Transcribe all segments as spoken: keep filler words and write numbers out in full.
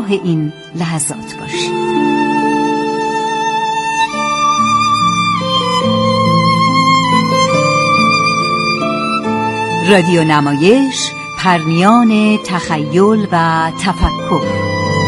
همراه این لحظات باشید. رادیو نمایش، پرمیان تخیل و تفکر.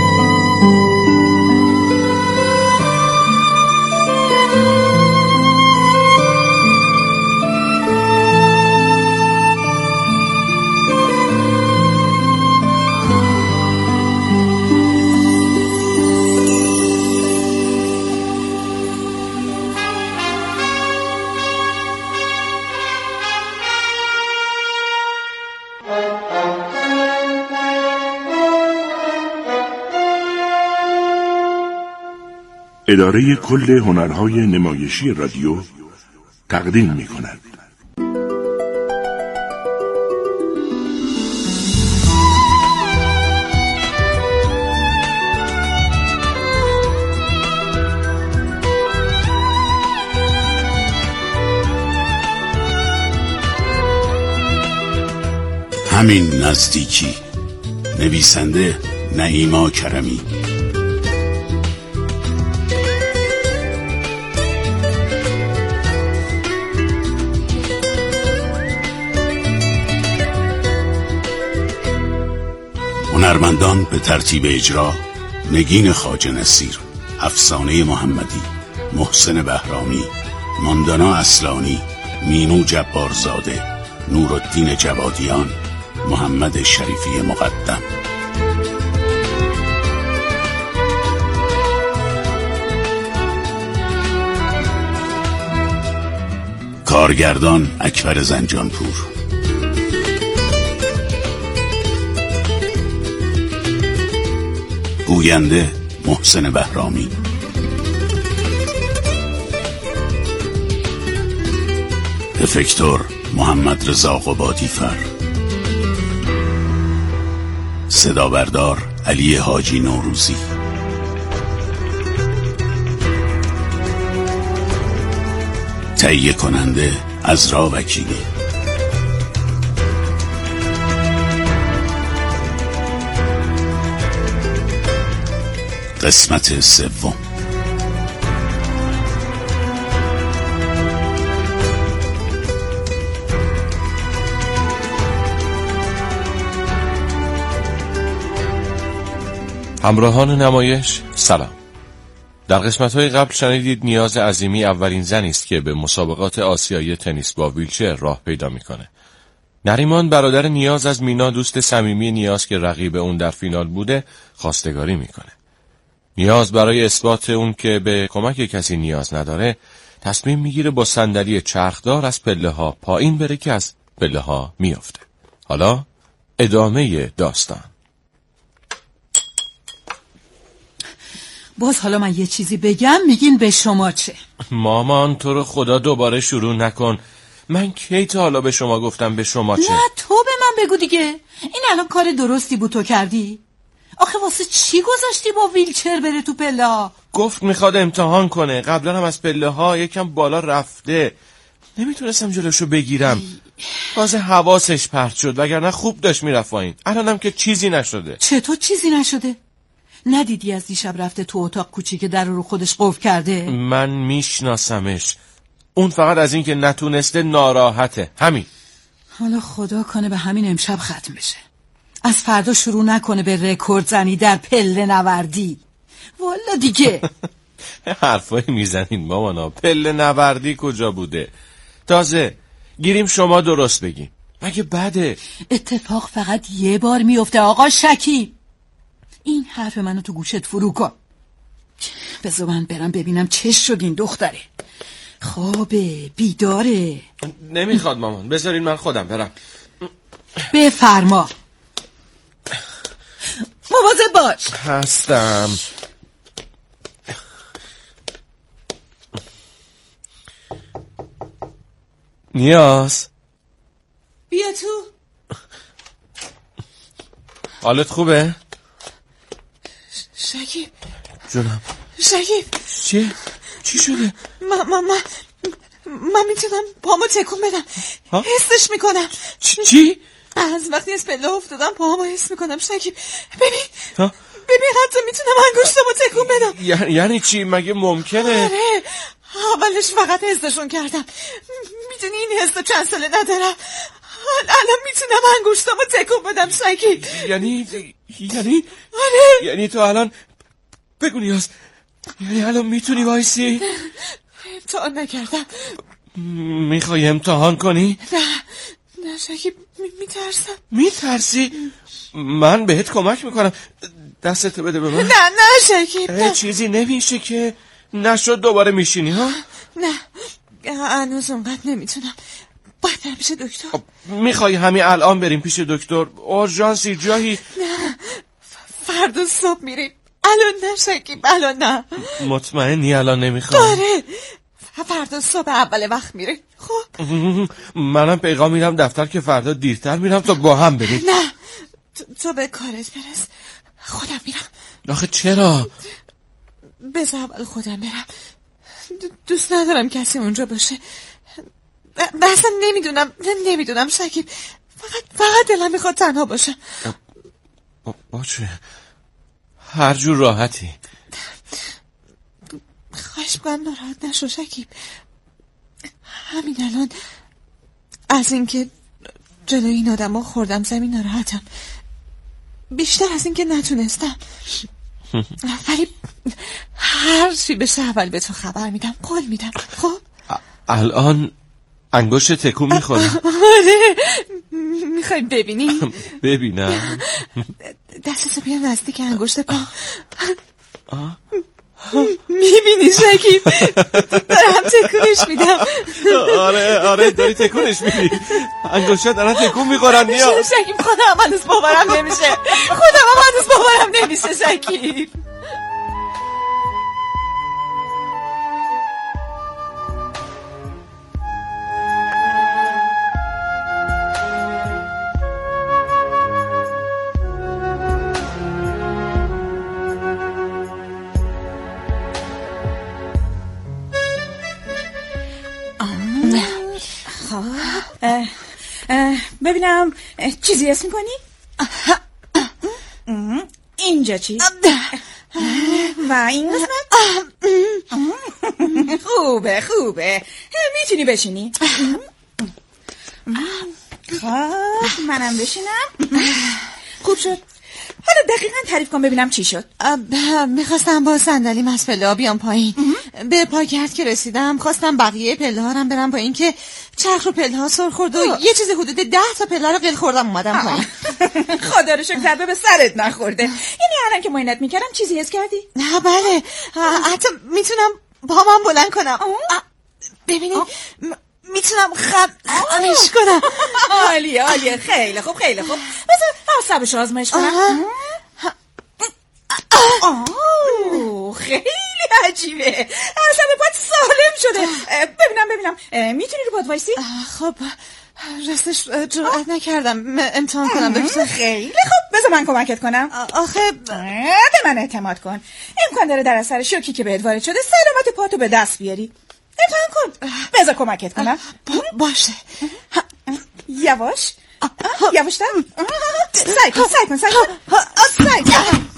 اداره کل هنرهای نمایشی رادیو تقدیم می کند. همین نزدیکی. نویسنده نعیما کرمی. هنرمندان به ترتیب اجرا: نگین خواجه نصیر، افسانه محمدی، محسن بهرامی، ماندانا اصلانی، مینو جبارزاده، نورالدین جوادیان، محمد شریفی مقدم. کارگردان اکبر زنجانپور. گوینده محسن بهرامی. افکتور محمد رضا قبادیفر. صدا بردار علی حاجی نوروزی. تهیه کننده عزرا وکیلی. قسمت سوم. همراهان نمایش سلام. در قسمت‌های قبل شنیدید نیاز عظیمی اولین زنی است که به مسابقات آسیایی تنیس با ویلچر راه پیدا می‌کنه. نریمان برادر نیاز از مینا، دوست صمیمی نیاز که رقیب اون در فینال بوده، خواستگاری می‌کنه. نیاز برای اثبات اون که به کمک کسی نیاز نداره، تصمیم میگیره با صندلی چرخدار از پله ها پایین بره که از پله ها میافته. حالا ادامه داستان. باز حالا من یه چیزی بگم میگین به شما چه؟ مامان تو رو خدا دوباره شروع نکن. من کی تا حالا به شما گفتم به شما چه؟ نه تو به من بگو دیگه. این الان کار درستی بود تو کردی؟ آخه واسه چی گذاشتی با ویلچر بره تو پله ها؟ گفت میخواد امتحان کنه. قبلا هم از پله ها یکم بالا رفته. نمیتونستم جلوشو بگیرم. تازه حواسش پرت شد وگرنه خوب داشت میرفت پایین. الانم که چیزی نشده. چطور چیزی نشده؟ ندیدی از دیشب رفته تو اتاق کوچیک در رو خودش قفل کرده؟ من میشناسمش. اون فقط از این که نتونسته ناراحته. همین. حالا خدا کنه به همین امشب ختم بشه. از فردا شروع نکنه به رکورد زنی در پله نوردی. والا دیگه. حرفایی میزنین مامانا. پله نوردی کجا بوده؟ تازه گیریم شما درست بگین. مگه بده؟ اتفاق فقط یه بار میفته آقا شکیب. این حرف منو تو گوشت فرو کن. بذار من برم ببینم چه شد این دختره. خوابه، بیداره. نمیخواد مامان، بذارین من خودم برم. بفرما. مواظب باش. هستم. نیاز بیا تو. حالت خوبه؟ شکیب جونم. شکیب چیه؟ چی شده؟ من من من من میتونم پامو تکون بدم. ها؟ حسش میکنم. چی؟ از وقتی از پله افتادم پامو حس میکنم شکیب. ببین ها؟ ببین حتی حتی میتونم انگشتمو تکون بدم. یعنی یعنی چی؟ مگه ممکنه؟ آره اولش فقط حسشون کردم. میدونی این حس چند ساله ندارم. الان میتونم انگشتمو تکون بدم شکیب. یعنی یعنی آره یعنی تو الان بگو نیاز، یعنی الان میتونی وایسی؟ امتحان نکردم. میخوای امتحان کنی؟ نه نه شکیب میترسم. میترسی؟ من بهت کمک میکنم. دستتو بده به من. نه نه شکیب نه. چیزی نمیشه که نشد دوباره میشینی ها؟ نه هنوز اونقدر نمیتونم. باید برم پیش دکتر. میخوای همین الان بریم پیش دکتر؟ اورژانسی جایی؟ نه فردا صبح میریم. الان نه شکیب الان نه. مطمئنی الان نمیخوای؟ آره فردا صبح اول وقت میره. خب منم پیغام میدم دفتر که فردا دیرتر میرم تا با هم بریم. نه تو, تو به کارت برس، خودم میرم. آخه چرا؟ بذار اول خودم برم. دوست ندارم کسی اونجا باشه. اصلا نمیدونم نمیدونم شکیب. فقط فقط دلم میخواد تنها باشم. باشه هر جور راحتی. خواهش میکنم ناراحت نشو شکیب. همین الان از اینکه جلوی این آدم ها خوردم زمین ناراحتم، بیشتر از اینکه نتونستم. ولی هر چی بشه اول به تو خبر میدم، قول میدم. خب الان انگشت تکون میخوره. آره میخوای ببینی؟ ببینم. دستتو بیار نزدیک انگشت پا. میبینی شکیب؟ دارم تکونش میدم. آره آره داری تکونش میدی. انگشت دارن تکون میخورن. نیا شکیب خودم هنوز باورم نمیشه. خودم هنوز باورم نمیشه شکیب. ببینم چیزی حس میکنی؟ اینجا چی؟ و این قسمت؟ خوبه خوبه میتونی بشینی؟ خب منم بشینم. خوب شد. حالا دقیقاً تعریف کن ببینم چی شد. میخواستم با صندلیم از پله ها بیام پایین. به پاکت که رسیدم خواستم بقیه پله ها هم برم پایین که چرخ رو پله ها سر خورد و یه چیز حدود ده تا پله رو قل خوردم اومدم پایین. خدا رو شکر ضربه به سرت نخورده. یعنی الان که معاینت میکردم چیزی حس کردی؟ نه بله حتی میتونم پامم بلند کنم. ببینید میتونم خمش کنم. عالیه عالیه خیلی خوب خیلی خوب. بذار حسابش آزمایش کنم. آه خیلی عجیبه. اصلا پات سالم شده. ببینم ببینم میتونی رو پات وایسی؟ خب راستش جرأت نکردم امتحان کنم دکتر. خیلی خوب بذار من کمکت کنم. آخه به من اعتماد کن. امکان داره در اثر شوکی که بهت وارد شده سلامت پاتو به دست بیاری. امتحان کن. بذار کمکت کنم. باشه یواش یواش تر. سعی کن سعی کن سعی کن سعی کن.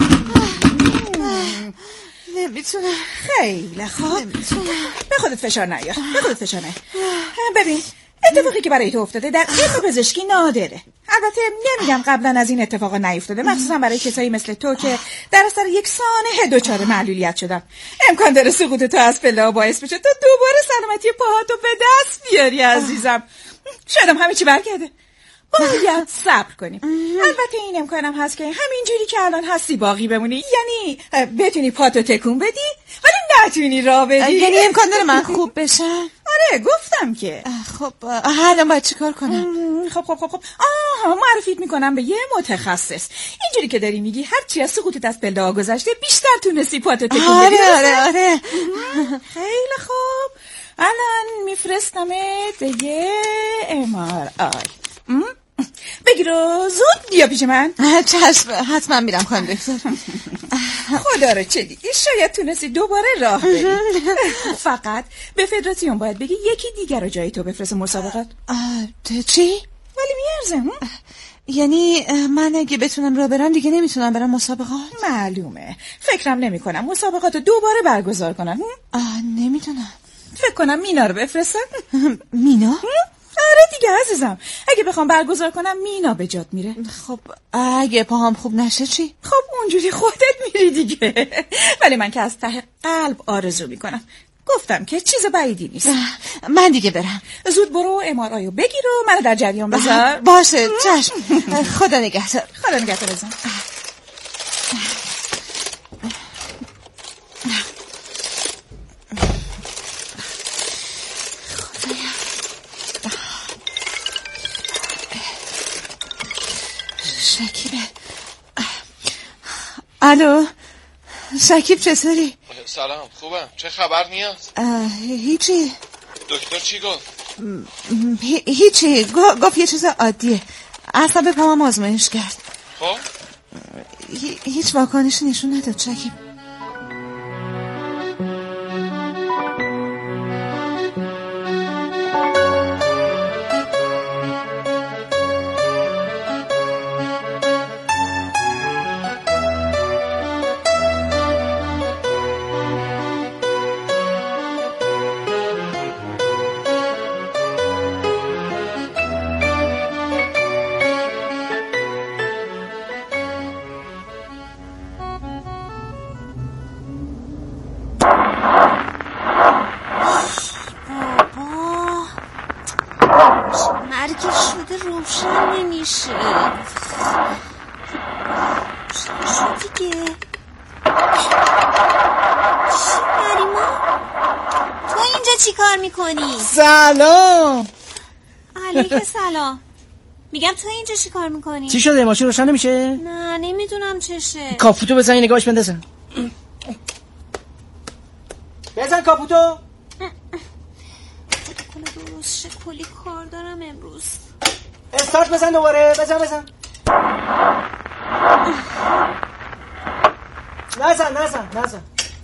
نمیتونم. خیلی خوب. به خودت فشار نیار. به خودت فشار نیار. ببین اتفاقی که برای تو افتاده در علم پزشکی نادره. البته نمیگم قبلا از این اتفاقا نیفتاده، مخصوصا برای کسایی مثل تو که در اثر یک سانحه دچار معلولیت شدن. امکان داره سقوط تو از پله باعث بشه تو دوباره سلامتی پاهاتو به دست بیاری عزیزم. شاید هم همه چی برگرده. باید صبر کنیم. البته این امکانم هست که همینجوری که الان هستی باقی بمونی، یعنی بتونی پاتو تکون بدی ولی نتونی راه بدی. یعنی امکان داره من خوب بشم؟ آره گفتم که. خب الان باید چی کار کنم؟ خب خب خب خب آها معرفیت میکنم به یه متخصص. اینجوری که داری میگی هر چی از سقوطت از پله ها گذشته بیشتر تونستی پاتو تکون بدی. آره آره آره خیلی خوب. الان میفرستمت به یه ام آر آی. بگیر و زود بیا پیش من. چشم حتما میرم خانم دکتر. خدا رو چه دیدی شاید تونستی دوباره راه بری. فقط به فدراسیون باید بگی یکی دیگر رو جای تو بفرست مسابقات. چی؟ ولی میارزه. یعنی من اگه بتونم راه برم دیگه نمیتونم برم مسابقات؟ معلومه. فکرم نمی کنم مسابقات دوباره برگزار کنم. آه نمیدونم. فکر کنم مینا رو بفرستم. مینا؟ آره دیگه عزیزم، اگه بخوام برگزار کنم مینا به جات میره. خب اگه پاهم خوب نشه چی؟ خب اونجوری خودت میری دیگه. ولی من که از ته قلب آرزو میکنم. گفتم که چیز بعیدی نیست. من دیگه برم. زود برو ام آر آی رو بگیر و منو در جریان بذار. باشه چشم. خدا نگهدار. خدا نگهدار بزن. شکیبه. الو شکیب چطوری؟ سلام خوبم. چه خبر نیاز؟ هیچی. دکتر چی گفت؟ هی... هیچی گفت یه چیز عادیه. اصلا پامم آزمایش کرد. خب هی... هیچ واکنشی نشون نداد شکیب. مرگی شده روشن نمیشه. شد دیگه. نریما تو اینجا چی کار میکنی؟ سلام. علیک سلام. میگم تو اینجا چی کار میکنی؟ چی شده؟ ماشین روشن نمیشه؟ نه نمیدونم چشه. کاپوتو بزن یه نگاهش بندازم. بزن کاپوتو. درست شه کلی کار دارم امروز. استارت بزن دوباره. بزن بزن نزن نزن نزن.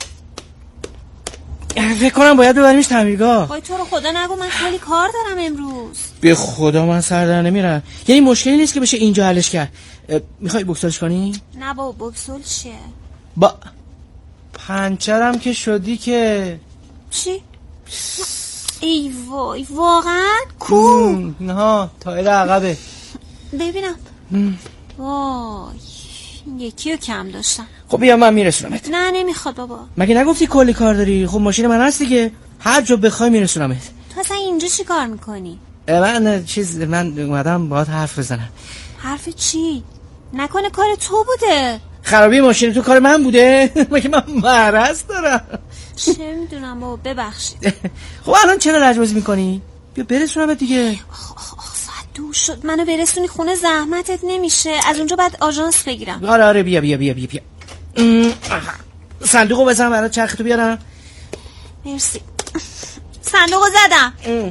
فکر کنم باید ببریمش تعمیرگاه. وای تو رو خدا نگو من کلی کار دارم امروز. به خدا من سر در نمیرم. یعنی مشکلی نیست که بشه اینجا حلش کرد. میخوای بکسلش کنی؟ نه بابا بکسل چیه؟ با پنچرم که شدی که. چی؟ ای وای واقعا؟ کو؟ نه تایر عقبه. ببینم. وای یکی رو کم داشتم. خب بیا من میرسونمت. نه نمیخواد بابا. مگه نگفتی کلی کار داری؟ خب ماشین من هست دیگه، هر جا بخوای میرسونمت. تو اصلا اینجا چی کار میکنی؟ من چیز من اومدم باهات حرف بزنم. حرف چی؟ نکنه کار تو بوده؟ خرابی ماشین تو کار من بوده؟ مگه من مرض دارم؟ چه میدونم بابا ببخشید. خب الان چرا لجبازی میکنی؟ بیا برسونمت دیگه. آخ آخ ساعت دور شد، منو برسونی خونه زحمتت نمیشه؟ از اونجا بعد آژانس بگیرم. آره آره بیا بیا بیا بیا بیا. صندوقو بزن برای چرختو بیارم. مرسی. صندوقو زدم.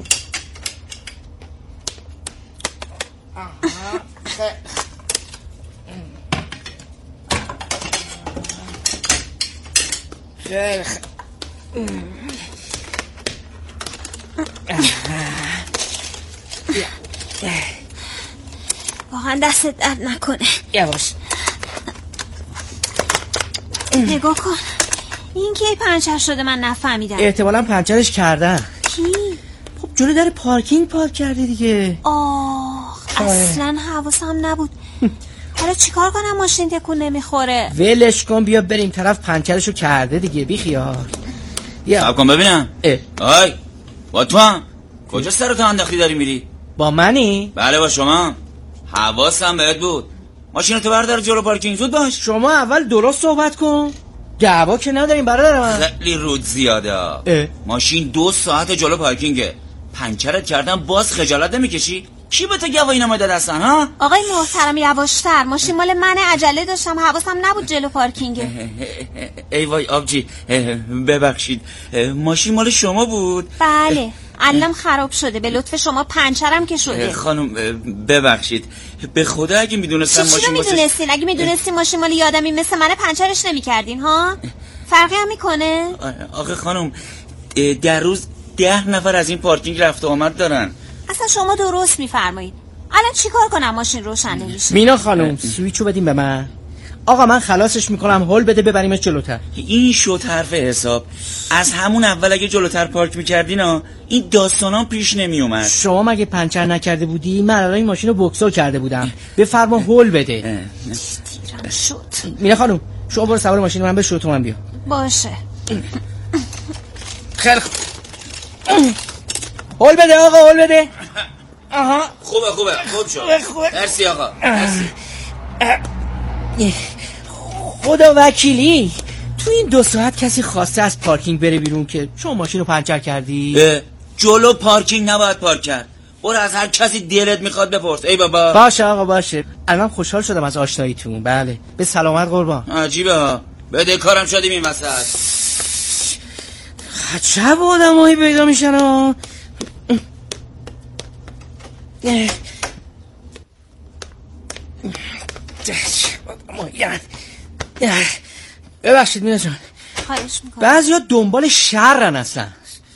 خیلی واقعا دستت درد نکنه. یواش. نگاه کن این کی پنچر شده من نفهمیدم. احتمالاً پنچرش کردن. کی؟ خب جلو در پارکینگ پارک کرده دیگه. آخ اصلا حواسم نبود. حالا چیکار کنم ماشین تکون نمیخوره؟ ولش کن بیا بریم طرف پنچرشو کرده دیگه بی خیال. صبر کن ببینم. اه. آی با تو هم کجا سرتو انداختی داری میری؟ با منی؟ بله با شما. حواسم بهت بود. ماشینتو بردار جلو پارکینگ زود باش. شما اول درست صحبت کن. دعوا که نداریم برادر من. خیلی رود زیاده. اه. ماشین دو ساعت جلو پارکینگه. پنچرت کردن باز خجالت نمیکشی؟ کی به تو گواهی نامه داد اصلا ها؟ آقای محترم یواشتر، ماشین مال منه، عجله داشتم حواسم نبود جلو پارکینگه. ای وای آبجی ببخشید ماشین مال شما بود؟ بله علم خراب شده به لطف شما پنچرم که شده. خانم ببخشید به خدا اگه میدونستم ماشین چی رو میدونستین؟ اگه میدونستین ماشین مال یادمی مثل منه پنچرش نمیکردین ها؟ فرقی هم میکنه؟ آخه خانم در روز ده نفر از این پارکینگ رفت و آمد دارن. اصلا شما درست میفرمایید. الان چیکار کنم ماشین روشن نمیشه؟ مینا خانم سویچو بدیم به من. آقا من خلاصش میکنم، هول بده ببریمش جلوتر. این شد حرف حساب. از همون اول اگه جلوتر پارک میکردین ها این داستانا پیش نمیومد. شما مگه پنچر نکرده بودی؟ من الان این ماشین رو بوکسور کرده بودم. بفرما هول بده. تیرم شد. مینا خانم شما برو سوار ماشین من بشو، تو من بیا. باشه. خیلی خوب. هول بده آقا، هول بده. آها خوبه خوبه خوب شد. مرسی آقا مرسی. خدا وکیلی تو این دو ساعت کسی خواسته از پارکینگ بره بیرون که شما ماشین رو پنچر کردی؟ جلو پارکینگ نباید پارک کرد. برو از هر کسی دلت میخواد بپرس. ای بابا باشه آقا باشه. الان خوشحال شدم از آشناییتون. بله به سلامت قربان. عجیبه ها، بده کارم شدیم این وسط. چه آدمایی پیدا میشن ها. ببخشید مینا جان، خواهش میکنم. بعضیا دنبال شرن اصلا.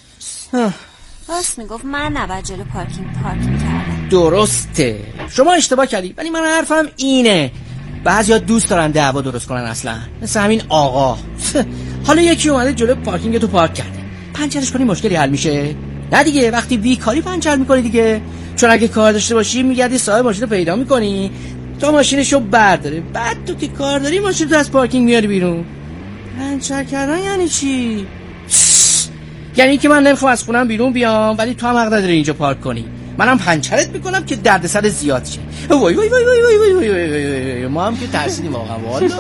راست میگفت، من نباید جلو پارکینگ پارکینگ کردم. درسته شما اشتباه کردی، ولی من حرفم اینه بعضیا دوست دارن دعوا درست کنن اصلا، مثل همین آقا. حالا یکی اومده جلو پارکینگ تو پارک کرده، پنچرش کنی مشکلی حل میشه؟ نه دیگه، وقتی بیکاری پنچر میکنی دیگه. چون اگه کار داشته باشی میگردی صاحب ماشین رو پیدا میکنی تا ماشینشو برداره، بعد تو که کار داری ماشین تو از پارکینگ میاری بیرون. پنچر کردن یعنی چی؟ یعنی که من نمیخوام از خونم بیرون بیام ولی تو هم حق نداری اینجا پارک کنی. منم پنچرت میکنم که دردسر زیاد شه. وای وای وای وای وای وای وای ما هم که ترسیدیم واقعا. والا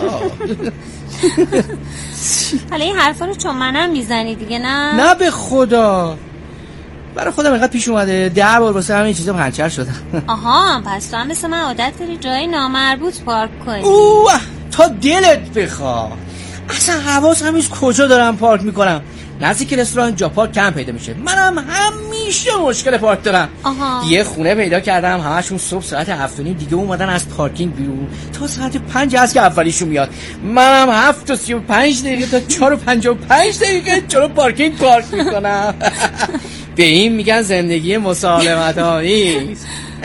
حالا این حرفا رو چون منم میزنی دیگه؟ نه نه به خدا، برای خودم اینقدر پیش اومده ده بار واسه همین چیزا پنچر شدم. آها پس تو هم مثل من عادت داری جای نامربوط پارک کنی. اوه تا دلت بخواد. اصلا حواسم نیست کجا دارم پارک میکنم. نزدیک رستوران جا پارک کم پیدا میشه. منم همیشه مشکل پارک دارم. آها. یه خونه پیدا کردم همشون صبح ساعت هفت و نیم دیگه اومدن از پارکینگ بیرون تا ساعت پنج هست که اولیشون میاد. منم هفت و سی و پنج دقیقه تا چهار و پنجاه و پنج دقیقه جلو پارکینگ پارک میکنم. به این میگن زندگی مسالمت آمیز.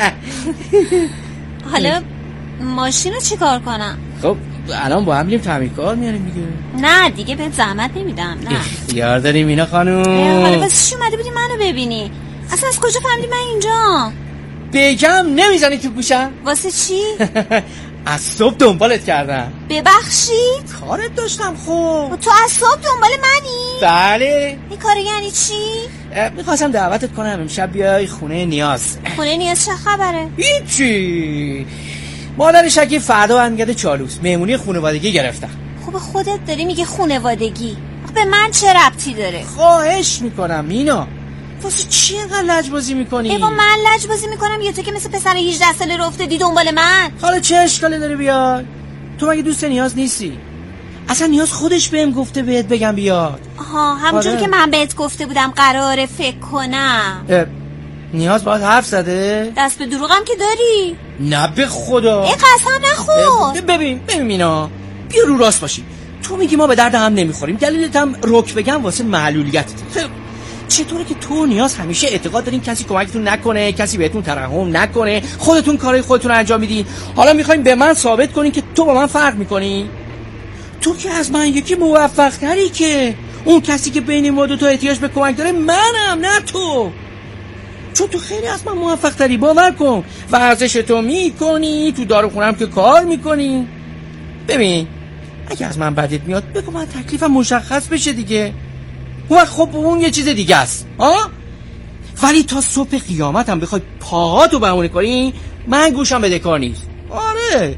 حالا ماشین رو چی کار کنم؟ خب الان با هم میریم تعمیرکار میاریم دیگه. نه دیگه بهت زحمت نمیدم. نه اختیار داری مینا خانوم. حالا واسه چی اومده بودی منو ببینی؟ اصلا از کجا فهمیدی من اینجا؟ بگم نمیزنی تو گوشم؟ واسه چی؟ از صبح دنبالت کردم. ببخشید کارت داشتم. خب تو از صبح دنبال منی؟ بله. این کار یعنی چی؟ میخواستم دعوتت کنم امشب بیای خونه نیاز. خونه نیاز چه خبره؟ هیچی، مادر شکی فردا برمیگرده چالوس، مهمونی خانوادگی گرفتن. خوب خودت داری میگه خانوادگی، به من چه ربطی داره؟ خواهش میکنم مینا، واسه چی اینقدر لجبازی میکنی؟ ایوا من لجبازی میکنم یا تو که مثل پسر هجده ساله رو افتادی دنبال من؟ حالا چه اشکالی داره بیاد؟ تو مگه دوست نیاز نیستی؟ اصلا نیاز خودش بهم گفته بهت بگم بیاد. آها همونجور که من بهت گفته بودم قراره فکر کنم. نیاز باید حرف زده؟ دست به دروغم که داری؟ نه به خدا. ای قسم نخور. ببین ببین مینا، بیا رو راست باشی. تو میگی ما به درد هم نمیخوریم، دلیلت هم رک بگم واسه معلولیتت. چطوره که تو نیاز همیشه اعتقاد دارین کسی کمکتون نکنه، کسی بهتون ترحم نکنه، خودتون کارهای خودتون رو انجام میدین؟ حالا میخواین به من ثابت کنین که تو با من فرق میکنی؟ تو که از من یکی موفق تری، که اون کسی که بین ما دو تا احتیاج به کمک داره منم نه تو. چون تو خیلی از من موفق تری، باور کن. ورزش تو میکنی، تو داروخونم که کار میکنی. ببین اگه از من بدت میاد بگو من تکلیفم مشخص بشه دیگه. اون خب اون یه چیز دیگه است ها. ولی تا صبح قیامتم بخوای پاهاتو بهونه کنی من گوشم بده کار نیست. آره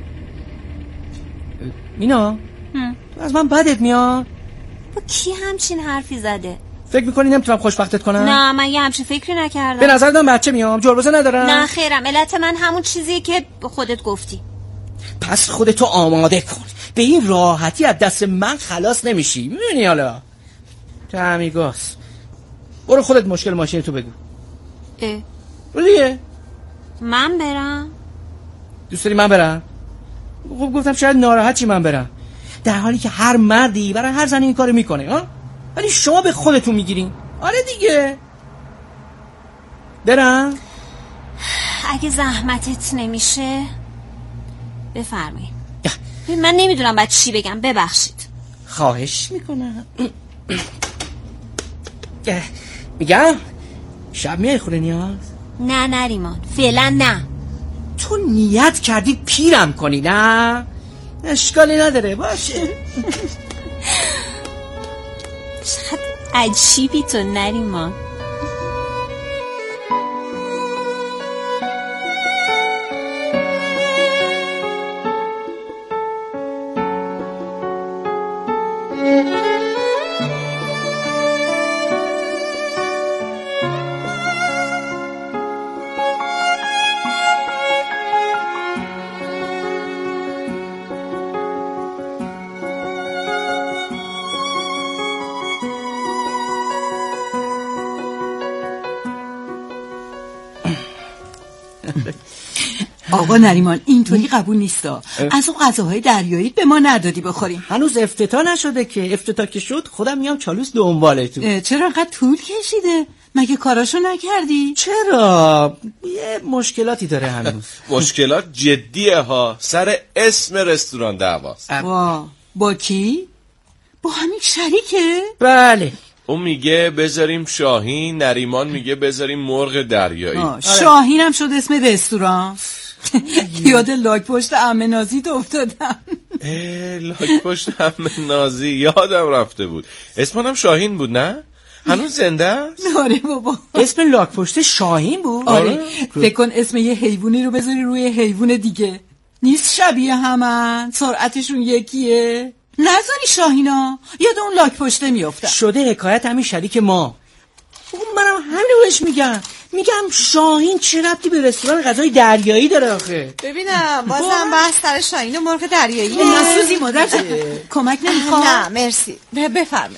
مینا تو از من بدت میاد؟ با کی همچین حرفی زده؟ فکر میکنی نمیتونم خوشبختت کنم؟ نه من یه همچین فکری نکردم. به نظر دارم بچه میام، جربوزه ندارم. نه خیرم، علت من همون چیزیه که خودت گفتی. پس خودتو آماده کن، به این راحتی از دست من خلاص نمیشی. میبینی حالا تعمیرگاست. برو خودت مشکل ماشین تو بگو. اه دیگه من برم؟ دوست داری من برم؟ خب گفتم شاید ناراحت چی من برم، در حالی که هر مردی برای هر زنی این کارو میکنه ها، ولی شما به خودتون میگیرین. آره دیگه برم. اگه زحمتت نمیشه بفرمایید. من نمیدونم باید چی بگم، ببخشید. خواهش میکنم. میگم شب میای خونه نیاز؟ نه نریمان، فعلا نه. تو نیت کردی پیرم کنی نه؟ اشکالی نداره باشه. چقدر عجیبی تو نریمان. آقا نریمان اینطوری قبول نیستا. از اون غذاهای دریایی به ما ندادی بخوریم. هنوز افتتاح نشده که. افتتاح که شد خودم میام چالوس دنبالتون. چرا انقدر طول کشیده؟ مگه کاراشو نکردی؟ چرا؟ یه مشکلاتی داره هنوز. مشکلات جدیه ها. سر اسم رستوران دعواست. وا با کی؟ با همین شریکه؟ بله. اون میگه بذاریم شاهین، نریمان میگه بذاریم مرغ دریایی. شاهینم شد اسم رستوران. یاد لاک پشت عمه نازی افتادم. لاک پشت عمه نازی یادم رفته بود. اسمم شاهین بود نه؟ هنوز زنده است؟ آره بابا. اسم لاک پشت شاهین بود؟ آره. فکر کن اسم یه حیوانی رو بذاری روی حیوان دیگه. نیست شبیه همن؟ سرعتشون یکیه؟ نذاری شاهینا یاد اون لاک پشته میافتم. شده حکایت همین شریک ما. منم همین بهش میگم. میگم شاهین چه ربطی به رستوران غذای دریایی داره آخه؟ ببینم بازم بحث سر شاهین و مرغ دریایی. نسوزی مادر کمک نمیخوام؟ نه مرسی. بفرمایید.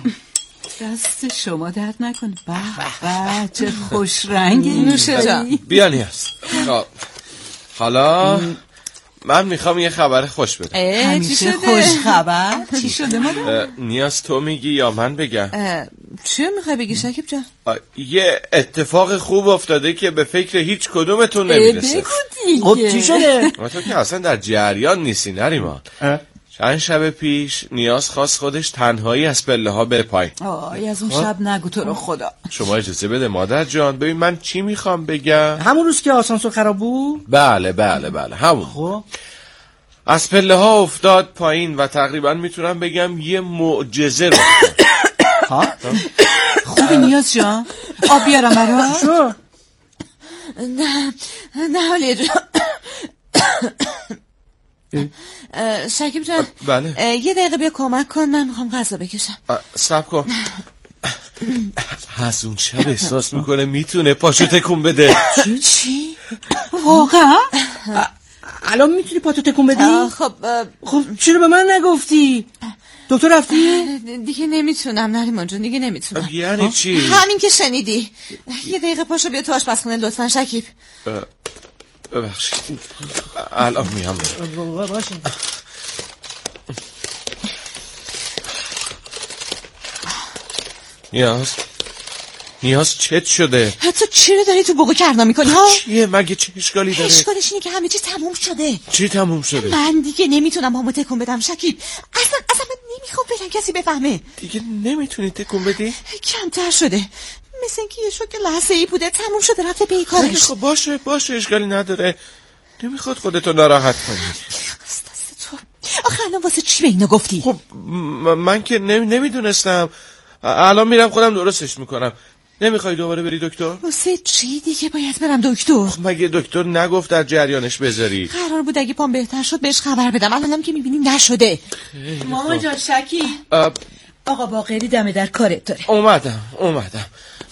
دست شما درد نکنه. به به چه خوش رنگی. نوشه جان. بیا نیاز. خب حالا من میخوام یه خبر خوش بدم. همیشه خوش خبر. چی شده مادر؟ نیاز تو میگی یا من بگم؟ چی میخوای بگی شکیب جان؟ یه اتفاق خوب افتاده که به فکر هیچ کدومتون نمیرسه. خب چی شده؟ تو که اصلا در جریان نیستی نریمان. چند شب پیش نیاز خواست خودش تنهایی از پله ها بره پایین. آی از اون شب نگو تو رو خدا. شما اجازه بده مادر جان. ببین من چی میخوام بگم. همون روز که آسانسور خراب بود؟ بله بله بله همون. خب از پله ها افتاد پایین و تقریبا میتونم بگم یه معجزه رو ها؟ خوبی نیاز جان؟ آب بیارم برا؟ شو؟ نه نه حالی جان. شکیب جان بله یه دقیقه بیا کمک کن، من میخوام غذا بکشم. صبر کن. از اون شب احساس میکنه میتونه پاشو تکون بده. چی چی؟ واقعا؟ الان میتونی پاتو تکون بدی؟ خب خب چرا به من نگفتی؟ دکتر رفتی؟ دیگه نمیتونم نریمان جون، دیگه نمیتونم. یعنی چی؟ همین که شنیدی. یه دقیقه پاشو بیا تو آشپزخونه لطفا شکیب. ببخشید الان میام. باشه. نیاز نیاز چت شده؟ تو چی رو داری تو بوقو کرنا میکنی ها؟ چیه مگه چه اشکالی داره؟ اشکالش اینه که همه چی تموم شده. چی تموم شده؟ من دیگه نمیتونم همو تکون بدم شکیب. اصلا اصلا من نمیخوام بگم کسی بفهمه. دیگه نمیتونی تکون بدی؟ کمتر شده، مثل اینکه یه شوک لحظه ای بوده تموم شده رفته به کارش. خب باشه باشه اشکالی نداره. نمیخواد خودتو ناراحت کنی. دست تو. آخه الان واسه چی به اینو گفتی؟ خب من که نمیدونستم. الان میرم خودم درستش میکنم. نمیخوای دوباره بری دکتر؟ واسه چی دیگه باید برم دکتر؟ خب مگه دکتر نگفت در جریانش بذاری؟ قرار بود اگه پام بهتر شد بهش خبر بدم. الانم که میبینی نشده. مامان جان شکی آقا باقری دمه در کارت داره. اومدم اومدم.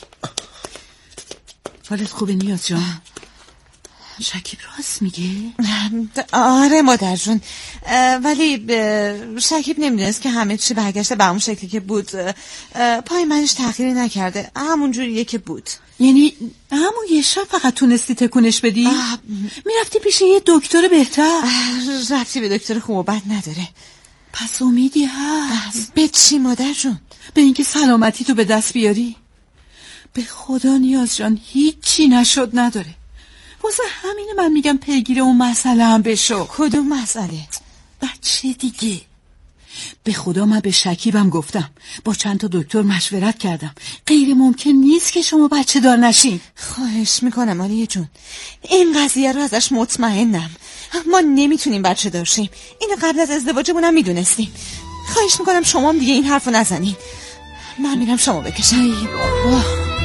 حالت خوبه نیاز جان؟ شکیب راست میگه؟ آره مادر جون، ولی شکیب نمیدونست که همه چی برگشته به همون شکلی که بود. پای منش تغییری نکرده، همون جوریه که بود. یعنی همون یه شب فقط تونستی تکونش بدی؟ میرفتی پیش یه دکتر بهتر؟ رفتی به دکتر خوب و بد نداره. پس امیدی هست. به چی مادر جون؟ به اینکه سلامتی تو به دست بیاری. به خدا نیاز جان هیچی نشد نداره. واسه همینه من میگم پیگیر اون مسئله هم بشو. کدوم مسئله؟ بچه دیگه. به خدا من به شکیبم گفتم، با چند تا دکتر مشورت کردم، غیر ممکن نیست که شما بچه دار نشین. خواهش میکنم آلیه جون، این قضیه رو ازش مطمئنم. ما نمیتونیم بچه دار شیم، اینو قبل از ازدواجمون هم میدونستیم. خواهش میکنم شما هم دیگه این حرفو نزنین. من میرم شما بکشم. ای بابا.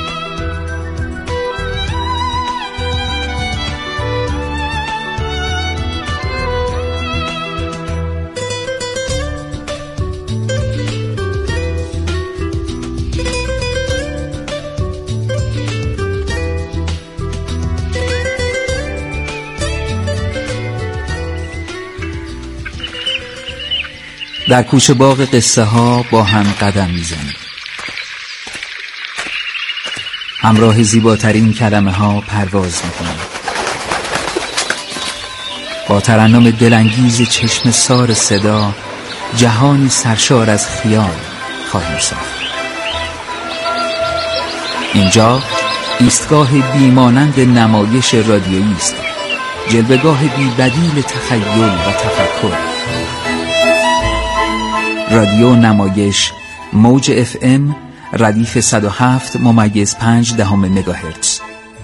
در کوچه باغ قصه ها با هم قدم میزنیم. همراه زیباترین کلمه ها پرواز میکنیم. با ترنم دلانگیز چشم سار صدا جهانی سرشار از خیال خواهیم ساخت. اینجا ایستگاه بیمانند نمایش رادیویی است، جلوه‌گاه بی‌بدیل تخیل و تفکر. رادیو نمایش، موج اف ام، ردیف صد و هفت ممیز پنج دهم مگاهرتز.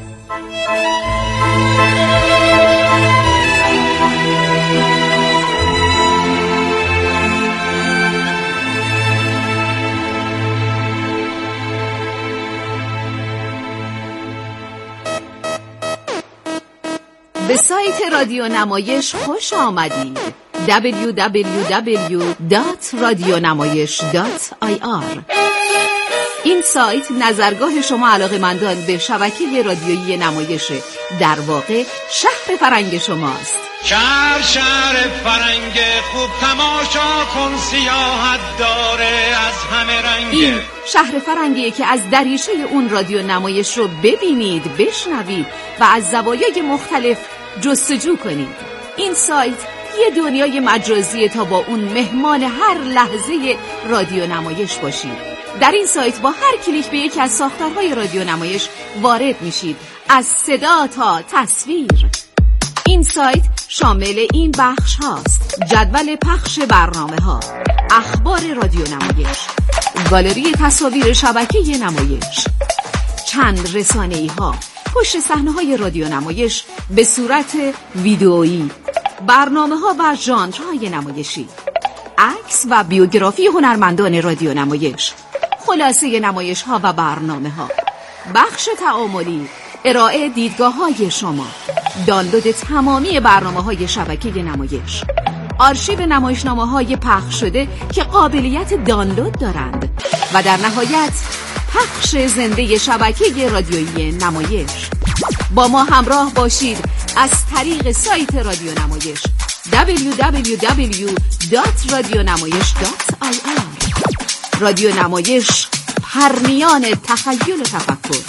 به سایت رادیو نمایش خوش آمدید. دبلیو دبلیو دبلیو دات رادیونمایش دات آی آر. این سایت نظرگاه شما علاقه‌مندان به شبکه رادیویی نمایشه، در واقع شهر فرنگ شماست. شهر شهر فرنگ خوب تماشا کن، سیاحت داره از همه رنگ. این شهر فرنگیه که از دریچه اون رادیو نمایش رو ببینید، بشنوید و از زوایای مختلف جستجو کنید. این سایت یه دنیای مجازیه تا با اون مهمان هر لحظه رادیو نمایش باشید. در این سایت با هر کلیک به یکی از ساختارهای رادیو نمایش وارد میشید، از صدا تا تصویر. این سایت شامل این بخش هاست: جدول پخش برنامه ها، اخبار رادیو نمایش، گالری تصاویر شبکه نمایش، چند رسانه‌ای ها، پشت صحنه های رادیو نمایش به صورت ویدئویی، برنامه ها و ژانرهای نمایشی، عکس و بیوگرافی هنرمندان رادیو نمایش، خلاصه نمایش ها و برنامه ها، بخش تعاملی، ارائه دیدگاه های شما، دانلود تمامی برنامه های شبکه نمایش، آرشیو نمایشنامه های پخش شده که قابلیت دانلود دارند و در نهایت پخش زنده شبکه رادیویی نمایش. با ما همراه باشید از طریق سایت رادیو نمایش دبلیو دبلیو دبلیو دات رادیونمایش دات آی آر. رادیو نمایش، پرنیان تخیل و تفکر.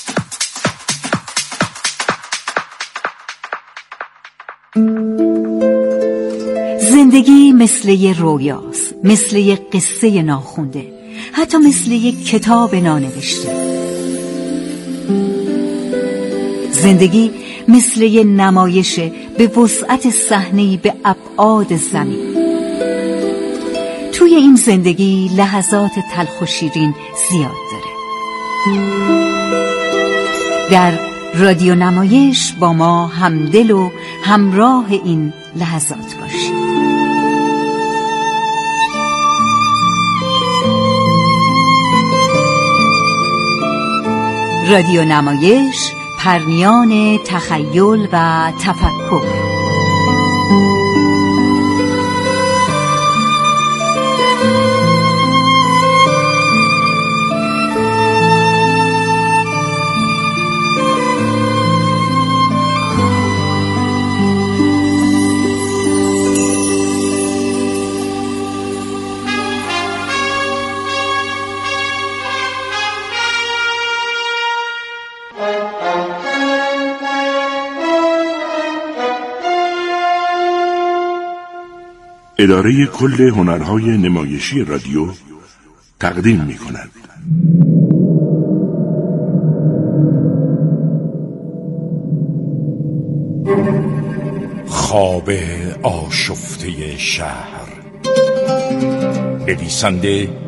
زندگی مثل یه رویاست، مثل یه قصه ناخونده، حتی مثل یه کتاب نانوشته. زندگی مثل یه نمایشه به وسعت صحنه‌ای به ابعاد زمین. توی این زندگی لحظات تلخ و شیرین زیاد داره. در رادیو نمایش با ما همدل و همراه این لحظات باشید. رادیو نمایش، پرنیان تخیل و تفکر. اداره کل هنرهای نمایشی رادیو تقدیم می کند. خواب آشفته شهر. نویسنده